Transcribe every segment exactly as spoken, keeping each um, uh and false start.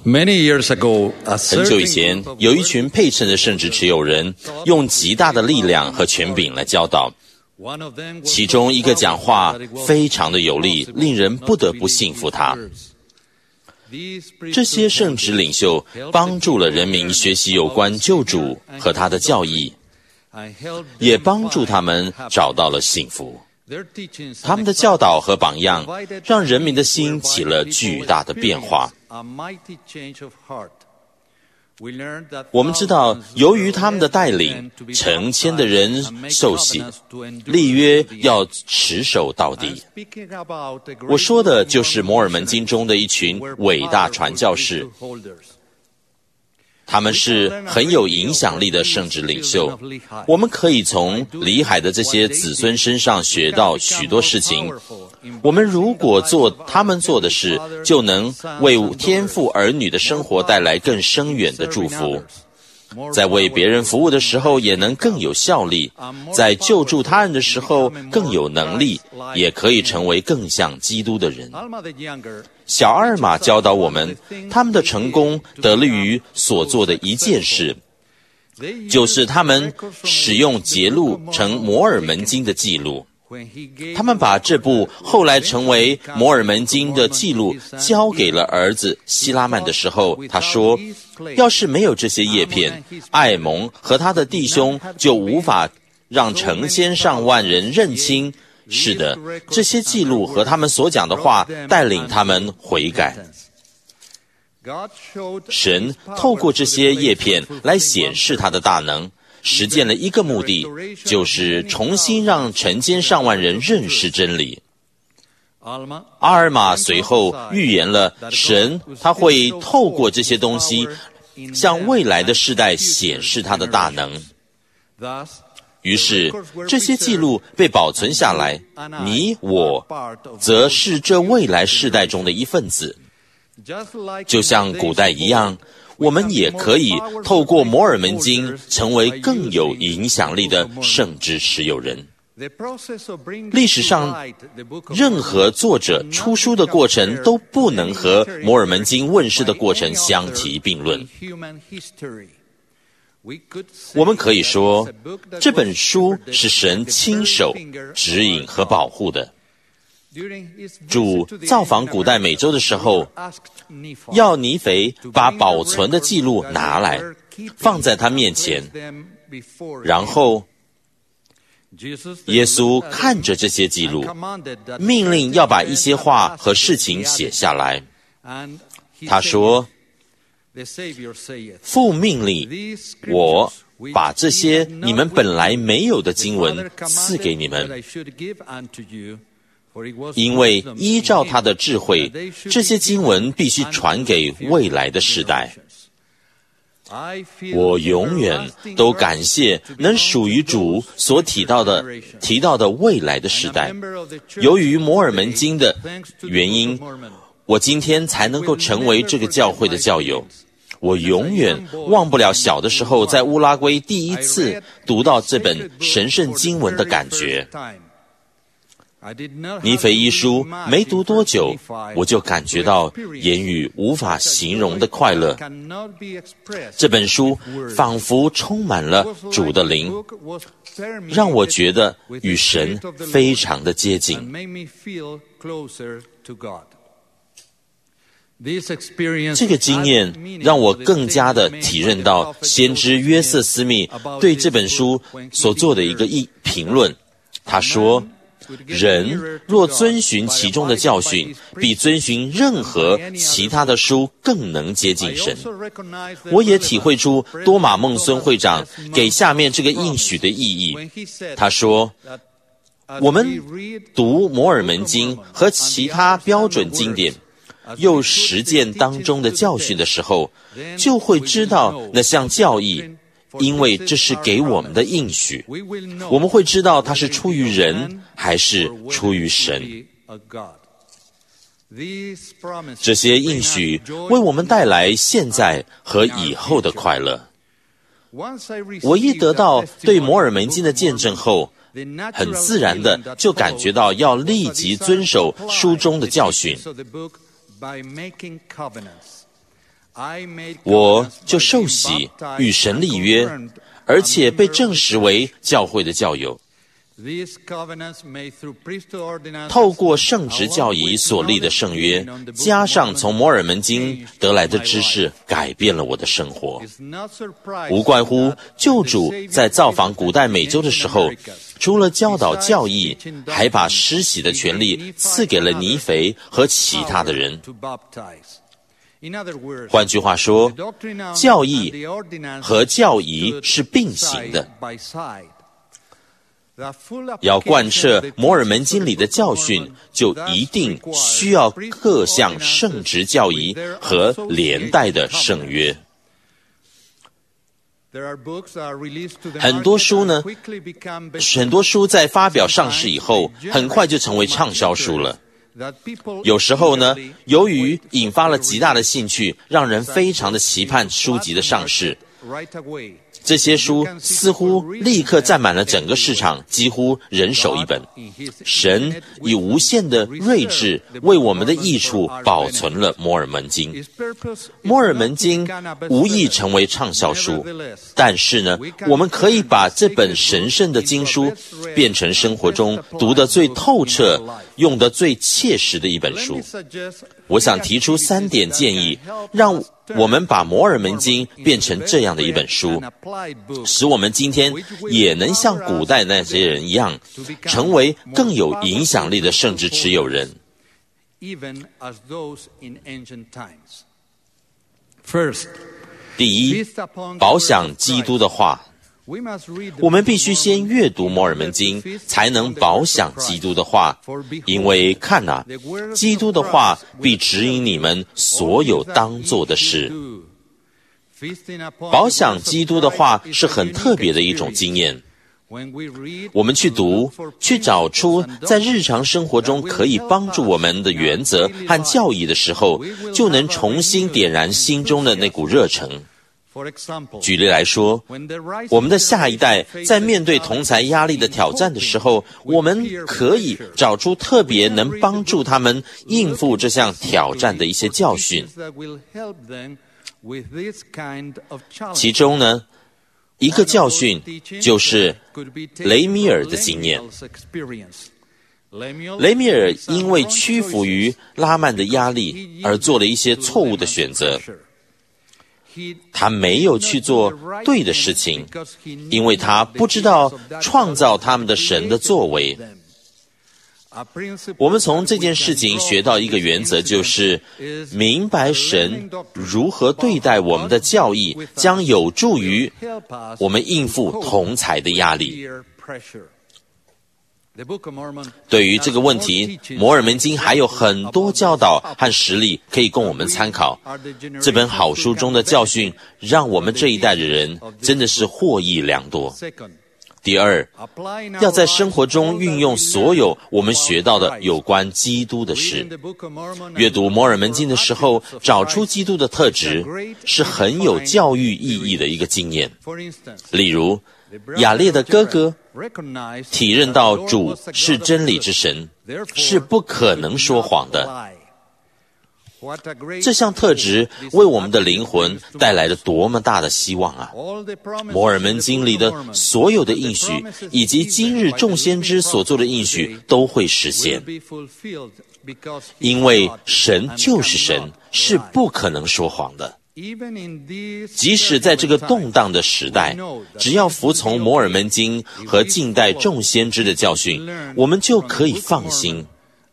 Many years ago, 很久以前，有一群配称的圣职持有人，用极大的力量和权柄来教导。其中一个讲话非常的有力，令人不得不信服他。这些圣职领袖帮助了人民学习有关救主和他的教义，也帮助他们找到了幸福。他们的教导和榜样让人民的心起了巨大的变化。我们知道，由于他们的带领，成千的人受洗，立约要持守到底。我说的就是摩尔门经中的一群伟大传教士，他们是很有影响力的圣职领袖。我们可以从里海的这些子孙身上学到许多事情。我们如果做他们做的事，就能为天父儿女的生活带来更深远的祝福。在为别人服务的时候，也能更有效力；在救助他人的时候，更有能力，也可以成为更像基督的人。小阿尔玛教导我们，他们的成功得力于所做的一件事，就是他们使用节录成摩尔门经的记录。他们把这部后来成为摩尔门经的记录交给了儿子希拉曼的时候，他说，要是没有这些叶片，艾蒙和他的弟兄就无法让成千上万人认清。是的，这些记录和他们所讲的话带领他们悔改。神透过这些叶片来显示他的大能，实践了一个目的，就是重新让成千上万人认识真理。阿尔玛随后预言了神他会透过这些东西向未来的世代显示他的大能。于是这些记录被保存下来，你我则是这未来世代中的一份子。就像古代一样，我们也可以透过摩尔门经成为更有影响力的圣职持有人。历史上任何作者出书的过程都不能和摩尔门经问世的过程相提并论。我们可以说，这本书是神亲手指引和保护的。主造访古代美洲的时候，要尼腓把保存的记录拿来，放在他面前，然后耶稣看着这些记录，命令要把一些话和事情写下来。他说，父命令我把这些你们本来没有的经文赐给你们，因为依照他的智慧，这些经文必须传给未来的世代。我永远都感谢能属于主所提到的提到的未来的世代。由于摩尔门经的原因，我今天才能够成为这个教会的教友。我永远忘不了小的时候在乌拉圭第一次读到这本神圣经文的感觉。尼腓一书没读多久，我就感觉到言语无法形容的快乐。这本书仿佛充满了主的灵，让我觉得与神非常的接近。这个经验让我更加的体认到先知约瑟斯密对这本书所做的一个评论。他说，人若遵循其中的教训，比遵循任何其他的书更能接近神。我也体会出多马孟孙会长给下面这个应许的意义。他说，我们读摩尔门经和其他标准经典，又实践当中的教训的时候，就会知道那项教义，因为这是给我们的应许，我们会知道它是出于人还是出于神。这些应许为我们带来现在和以后的快乐。我一得到对摩尔门经的见证后，很自然的就感觉到要立即遵守书中的教训。 我就受洗与神立约，而且被证实为教会的教友。透过圣职教义所立的圣约，加上从摩尔门经得来的知识，改变了我的生活。无怪乎救主在造访古代美洲的时候，除了教导教义，还把施洗的权利赐给了尼腓和其他的人。换句话说，教义和教义是并行的。要贯彻摩尔门经里的教训，就一定需要各项圣职教义和连带的圣约。很多书呢，很多书在发表上市以后，很快就成为畅销书了。有时候呢，由于引发了极大的兴趣，让人非常的期盼书籍的上市。这些书似乎立刻占满了整个市场，几乎人手一本。神以无限的睿智为我们的益处保存了摩尔门经。摩尔门经无意成为畅销书，但是呢，我们可以把这本神圣的经书变成生活中读得最透彻、用得最切实的一本书。我想提出三点建议，让我们把摩尔门经变成这样的一本书，使我们今天也能像古代那些人一样，成为更有影响力的圣职持有人。第一，饱享基督的话。我们必须先阅读摩尔门经，才能饱享基督的话，因为看啊，基督的话必指引你们所有当做的事。饱享基督的话是很特别的一种经验。我们去读，去找出在日常生活中可以帮助我们的原则和教义的时候，就能重新点燃心中的那股热忱。举例来说，我们的下一代在面对同侪压力的挑战的时候，我们可以找出特别能帮助他们应付这项挑战的一些教训。其中呢，一个教训就是雷米尔的经验。雷米尔因为屈服于拉曼的压力而做了一些错误的选择。他没有去做对的事情，因为他不知道创造他们的神的作为。我们从这件事情学到一个原则，就是明白神如何对待我们的教义，将有助于我们应付同侪的压力。对于这个问题，摩尔门经还有很多教导和实例可以供我们参考。这本好书中的教训，让我们这一代的人真的是获益良多。第二，要在生活中运用所有我们学到的有关基督的事。阅读摩尔门经的时候，找出基督的特质，是很有教育意义的一个经验。例如，雅列的哥哥体认到主是真理之神，是不可能说谎的。这项特质为我们的灵魂带来了多么大的希望啊！摩尔门经里的所有的应许，以及今日众先知所做的应许，都会实现，因为神就是神，是不可能说谎的。即使在这个动荡的时代，只要服从摩尔门经和近代众先知的教训，我们就可以放心。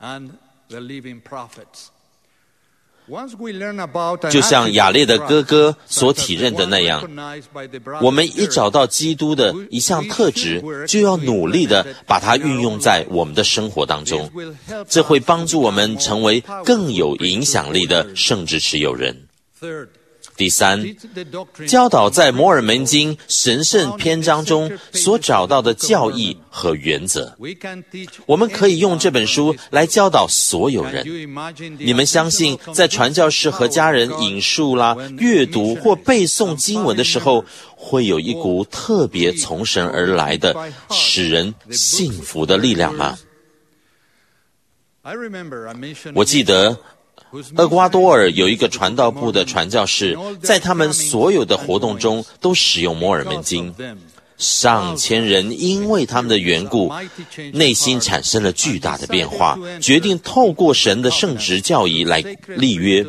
就像雅列的哥哥所体认的那样，我们一找到基督的一项特质，就要努力地把它运用在我们的生活当中，这会帮助我们成为更有影响力的圣职持有人。第三，教导在摩尔门经神圣篇章中所找到的教义和原则，我们可以用这本书来教导所有人。你们相信，在传教士和家人引述啦、阅读或背诵经文的时候，会有一股特别从神而来的使人幸福的力量吗？我记得厄瓜多尔有一个传道部的传教士，在他们所有的活动中都使用摩尔门经。上千人因为他们的缘故，内心产生了巨大的变化，决定透过神的圣职教义来立约。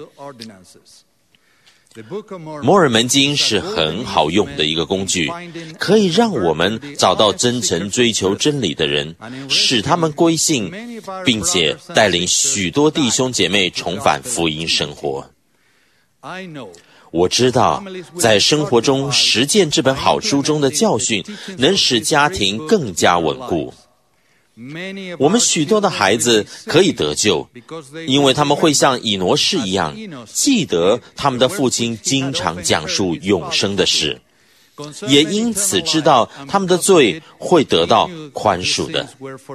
摩尔门经是很好用的一个工具，可以让我们找到真诚追求真理的人，使他们归信，并且带领许多弟兄姐妹重返福音生活。我知道，在生活中实践这本好书中的教训，能使家庭更加稳固。我们许多的孩子可以得救，因为他们会像以挪士一样，记得他们的父亲经常讲述永生的事，也因此知道他们的罪会得到宽恕的。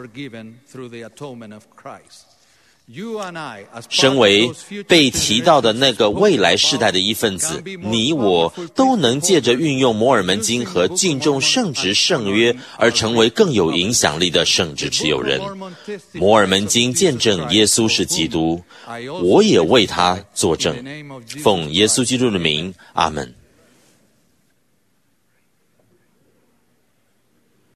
身为被提到的那个未来世代的一份子，你我都能借着运用摩尔门经和敬重圣职圣约而成为更有影响力的圣职持有人。摩尔门经见证耶稣是基督，我也为他作证。奉耶稣基督的名，阿们。